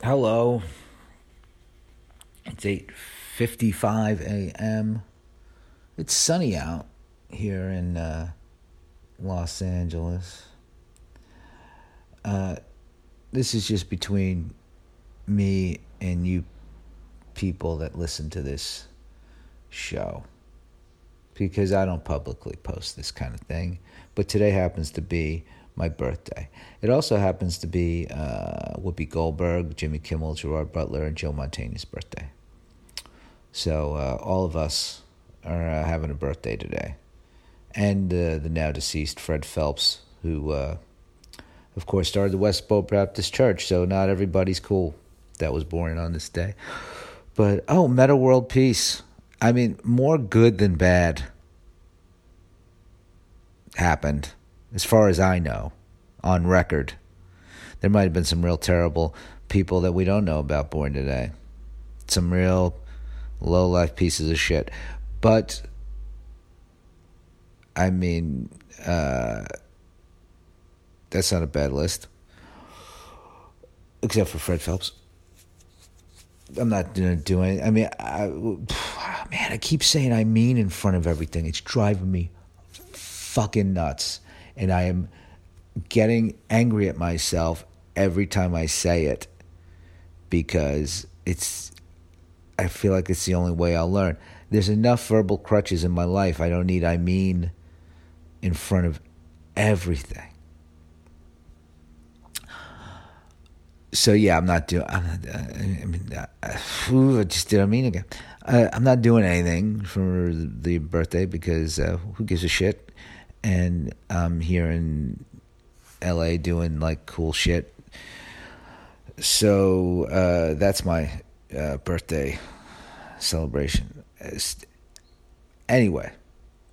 Hello. It's 8:55 a.m. It's sunny out here in Los Angeles. This is just between me and you people that listen to this show, because I don't publicly post this kind of thing. But today happens to be my birthday. It also happens to be Whoopi Goldberg, Jimmy Kimmel, Gerard Butler, and Joe Montana's birthday. So all of us are having a birthday today. And the now deceased Fred Phelps, who, of course, started the Westboro Baptist Church. So not everybody's cool that was born on this day. But, Meta World Peace. I mean, more good than bad happened, as far as I know, on record. There might have been some real terrible people that we don't know about born today. Some real low-life pieces of shit. But, I mean, that's not a bad list. Except for Fred Phelps. I'm not going to do anything. I mean, I keep saying I mean in front of everything. It's driving me fucking nuts. And I am getting angry at myself every time I say it, because I feel like it's the only way I'll learn. There's enough verbal crutches in my life. I don't need I mean in front of everything. So yeah, I just did I mean again. I'm not doing anything for the birthday because who gives a shit? And I'm here in LA doing like cool shit. So that's my birthday celebration. Anyway,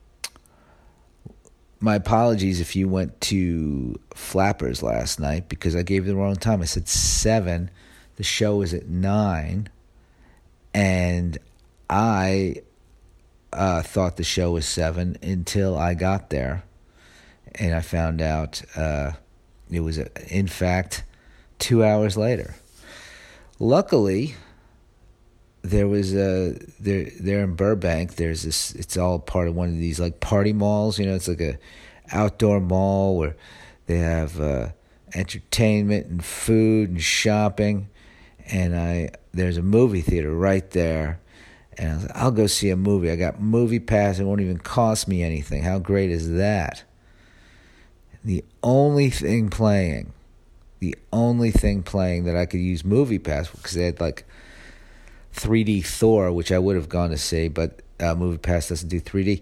my apologies if you went to Flappers last night, because I gave you the wrong time. I said 7. The show was at 9. And I thought the show was 7 until I got there. And I found out it was, in fact, 2 hours later. Luckily, there was there in Burbank. There's this. It's all part of one of these like party malls. You know, it's like a outdoor mall where they have entertainment and food and shopping. And there's a movie theater right there. And I was like, I'll go see a movie. I got Movie Pass. It won't even cost me anything. How great is that? The only thing playing that I could use Movie Pass, because they had like 3D Thor, which I would have gone to see, but Movie Pass doesn't do 3D.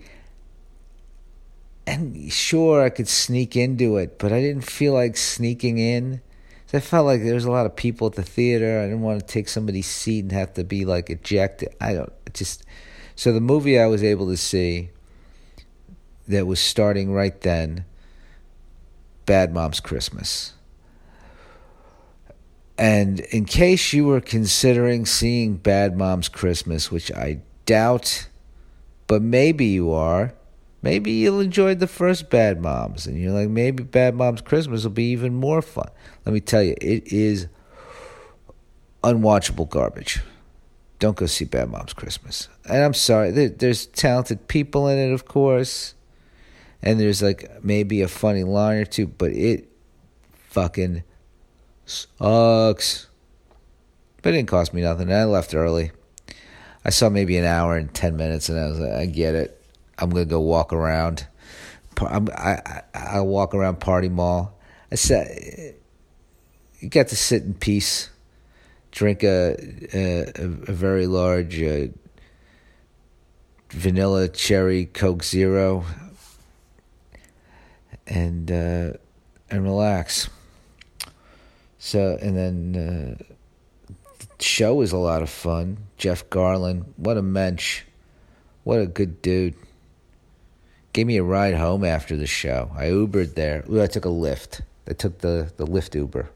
And sure, I could sneak into it, but I didn't feel like sneaking in. So I felt like there was a lot of people at the theater. I didn't want to take somebody's seat and have to be like ejected. So the movie I was able to see that was starting right then, Bad Moms Christmas. And in case you were considering seeing Bad Moms Christmas, which I doubt, but maybe you are, maybe you'll enjoy the first Bad Moms, and you're like, maybe Bad Moms Christmas will be even more fun. Let me tell you, it is unwatchable garbage. Don't go see Bad Moms Christmas. And I'm sorry, there's talented people in it, of course, and there's like maybe a funny line or two, but it fucking sucks. But it didn't cost me nothing. I left early. I saw maybe an hour and 10 minutes, and I was like, I get it. I'm gonna go walk around. I walk around Party Mall. I said, you got to sit in peace, drink a very large vanilla cherry Coke Zero, and relax. So, and then the show was a lot of fun. Jeff Garlin, what a mensch. What a good dude. Gave me a ride home after the show. I Ubered there. I took a Lyft. I took the Lyft Uber.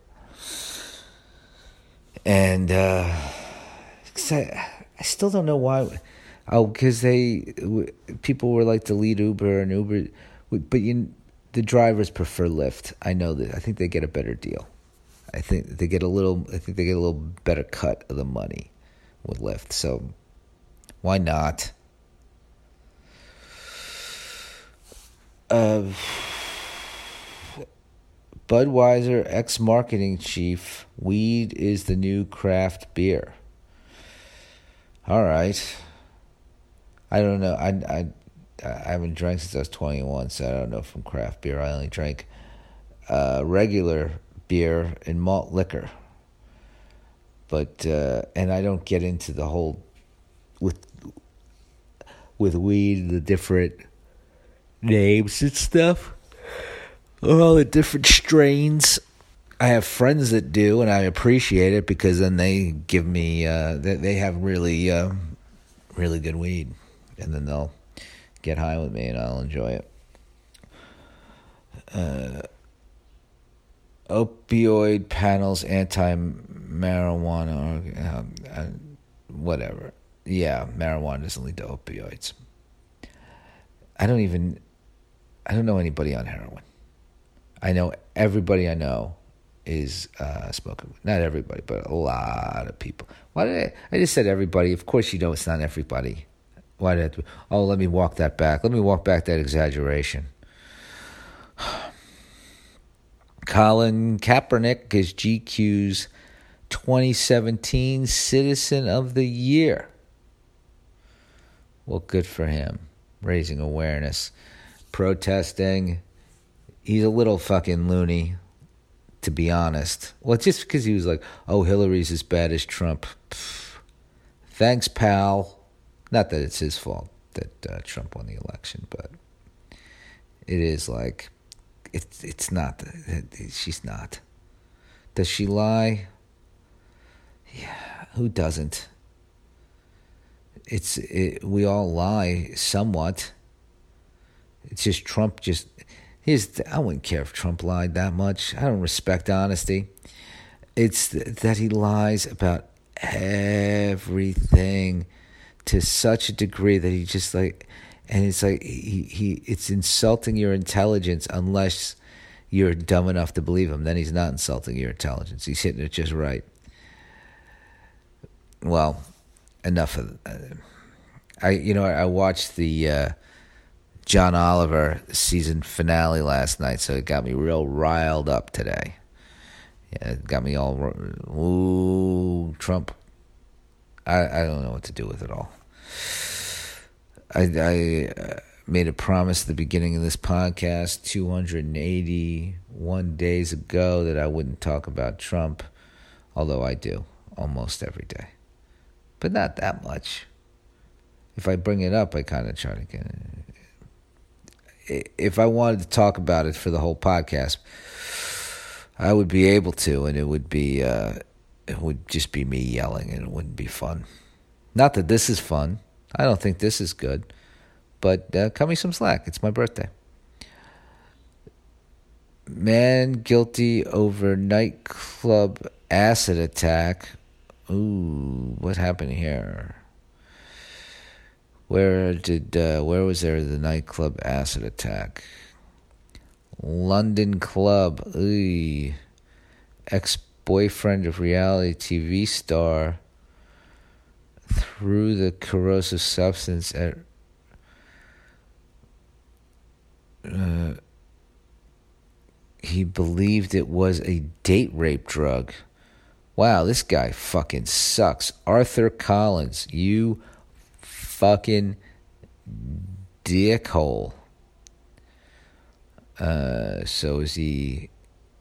And I still don't know why. Oh, because people were like to lead Uber and Uber. But the drivers prefer Lyft. I know that. I think they get a better deal. I think they get a little better cut of the money with Lyft. So why not? Budweiser ex-marketing chief: weed is the new craft beer. All right. I don't know. I haven't drank since I was 21, so I don't know from craft beer. I only drank regular beer and malt liquor. But and I don't get into the whole with weed, the different names and stuff, all the different strains. I have friends that do, and I appreciate it because then they give me they have really really good weed, and then they'll get high with me, and I'll enjoy it. Opioid panels, anti-marijuana, whatever. Yeah, marijuana doesn't lead to opioids. I don't know anybody on heroin. I know everybody I know is smoking. Not everybody, but a lot of people. Why did I just said everybody. Of course you know it's not everybody. Why did I have to, let me walk that back. Let me walk back that exaggeration. Colin Kaepernick is GQ's 2017 Citizen of the Year. Well, good for him. Raising awareness. Protesting. He's a little fucking loony, to be honest. Well, just because he was like, oh, Hillary's as bad as Trump. Pfft. Thanks, pal. Not that it's his fault that Trump won the election, but it is like, it's not. She's not. Does she lie? Yeah, who doesn't? We all lie somewhat. It's just Trump I wouldn't care if Trump lied that much. I don't respect honesty. It's that he lies about everything to such a degree that he just like, and it's like it's insulting your intelligence unless you're dumb enough to believe him. Then he's not insulting your intelligence. He's hitting it just right. Well, enough of. I watched the John Oliver season finale last night, so it got me real riled up today. Yeah, it got me all, ooh, Trump. I don't know what to do with it all. I made a promise at the beginning of this podcast 281 days ago that I wouldn't talk about Trump, although I do almost every day. But not that much. If I bring it up, I kind of try to get it. If I wanted to talk about it for the whole podcast, I would be able to, and it would just be me yelling, and it wouldn't be fun. Not that this is fun. I don't think this is good, but cut me some slack. It's my birthday. Man guilty over nightclub acid attack. Ooh, what happened here? Where was there the nightclub acid attack? London club. Ooh. Ex-boyfriend of reality TV star threw the corrosive substance at he believed it was a date rape drug. Wow, this guy fucking sucks. Arthur Collins, you fucking dickhole. So is he...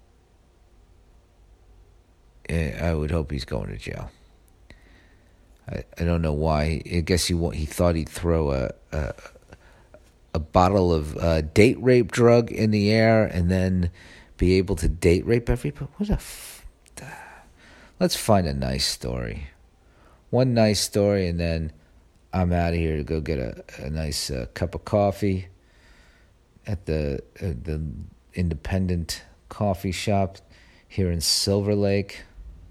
I would hope he's going to jail. I don't know why. I guess he thought he'd throw a bottle of date rape drug in the air and then be able to date rape everybody. Let's find a nice story. One nice story, and then I'm out of here to go get a nice cup of coffee at the independent coffee shop here in Silver Lake,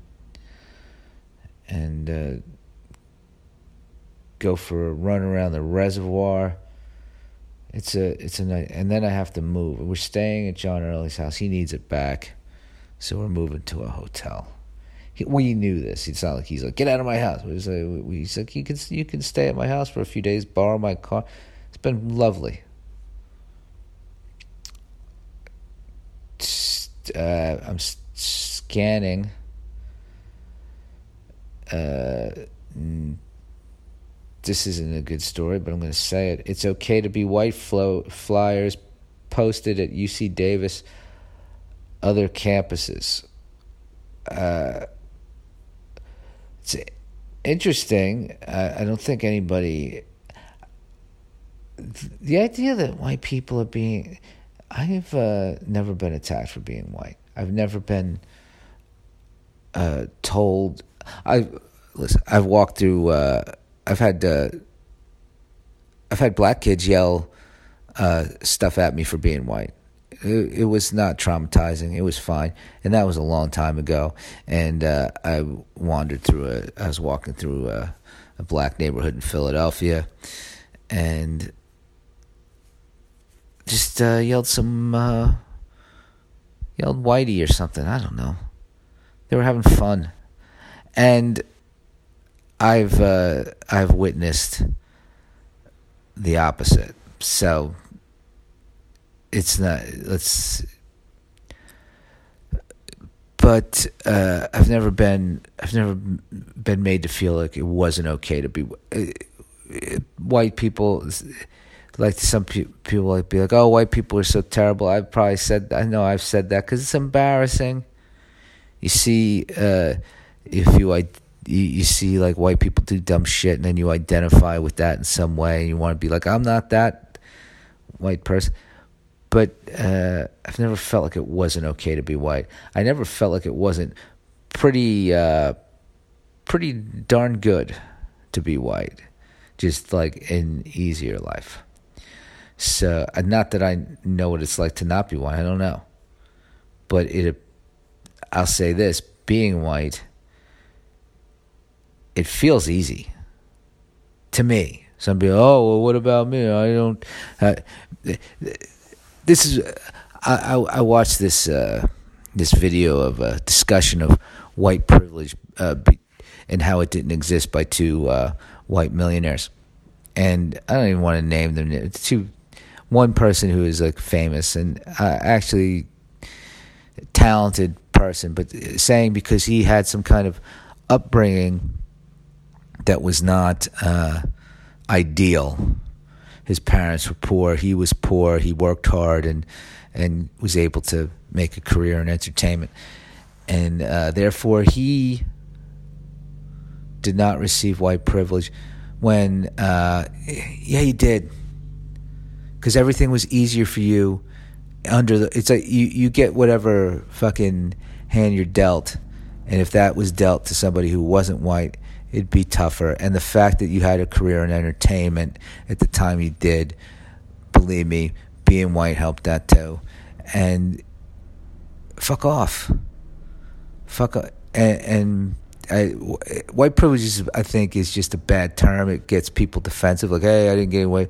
and go for a run around the reservoir. It's a night, and then I have to move. We're staying at John Early's house. He needs it back, So we're moving to a hotel. We knew this. It's not like he's like, get out of my house. He's like, you can stay at my house for a few days, borrow my car. It's been lovely. I'm scanning. This isn't a good story, but I'm going to say it. It's okay to be white. Flyers posted at UC Davis, other campuses. It's interesting. I don't think anybody. The idea that white people are being. I've never been attacked for being white. I've never been told. I've walked through. I've had black kids yell stuff at me for being white. It was not traumatizing. It was fine, and that was a long time ago. And I was walking through a black neighborhood in Philadelphia, and just yelled whitey or something. I don't know. They were having fun, and I've witnessed the opposite. So it's not. But I've never been made to feel like it wasn't okay to be white people. Like some people like be like, oh, white people are so terrible. I've said that because it's embarrassing. You see, if you see like white people do dumb shit, and then you identify with that in some way, and you want to be like, I'm not that white person. But I've never felt like it wasn't okay to be white. I never felt like it wasn't pretty darn good to be white, just like an easier life. So, not that I know what it's like to not be white. I don't know, but I'll say this: being white, it feels easy to me. Some people, oh, well, what about me? I don't. This is. I watched this video of a discussion of white privilege and how it didn't exist by two white millionaires, and I don't even want to name them. It's one person who is like famous and actually talented person, but saying because he had some kind of upbringing that was not ideal. His parents were poor. He was poor. He worked hard and was able to make a career in entertainment. And therefore, he did not receive white privilege when, he did. Because everything was easier for you it's like you get whatever fucking hand you're dealt. And if that was dealt to somebody who wasn't white, it'd be tougher. And the fact that you had a career in entertainment at the time you did, believe me, being white helped that too. And fuck off. And white privilege, I think, is just a bad term. It gets people defensive, like, hey, I didn't get away.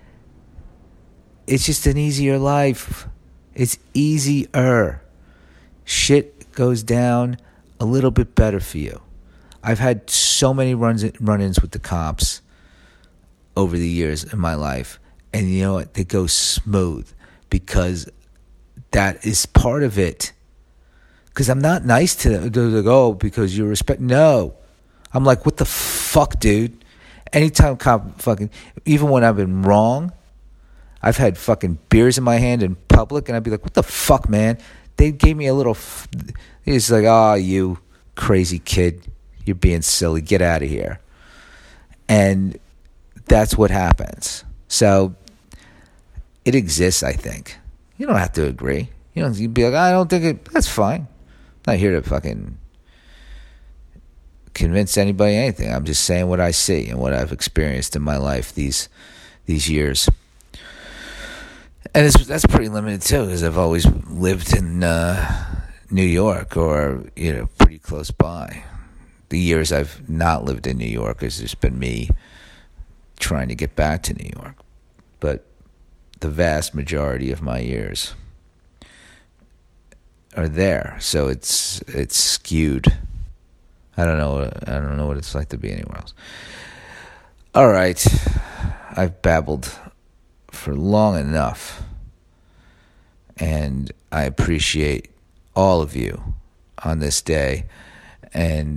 It's just an easier life. It's easier. Shit goes down a little bit better for you. I've had so many run-ins with the cops over the years in my life, and you know what? They go smooth because that is part of it. Because I'm not nice to them. They're like, oh, because you respect. No. I'm like, what the fuck, dude? Anytime cop fucking, even when I've been wrong, I've had fucking beers in my hand in public, and I'd be like, what the fuck, man? They gave me a little, he's like, oh, you crazy kid. You're being silly. Get out of here. And that's what happens. So it exists, I think. You don't have to agree. You'd be like, I don't think it, that's fine. I'm not here to fucking convince anybody anything. I'm just saying what I see and what I've experienced in my life these years. And that's pretty limited too, because I've always lived in New York or pretty close by. The years I've not lived in New York has just been me trying to get back to New York. But the vast majority of my years are there, so it's skewed. I don't know what it's like to be anywhere else. All right, I've babbled for long enough, and I appreciate all of you on this day. And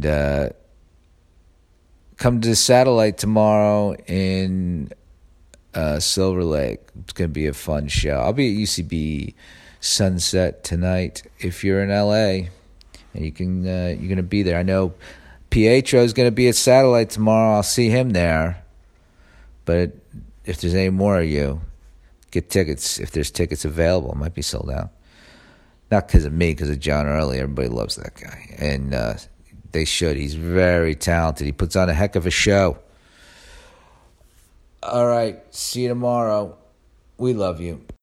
come to the Satellite tomorrow in Silver Lake. It's going to be a fun show. I'll be at UCB Sunset tonight. If you're in LA and you're going to be there, I know Pietro is going to be at Satellite tomorrow. I'll see him there. But if there's any more of you, get tickets. If there's tickets available, it might be sold out. Not because of me, because of John Early. Everybody loves that guy, and they should. He's very talented. He puts on a heck of a show. All right, see you tomorrow. We love you.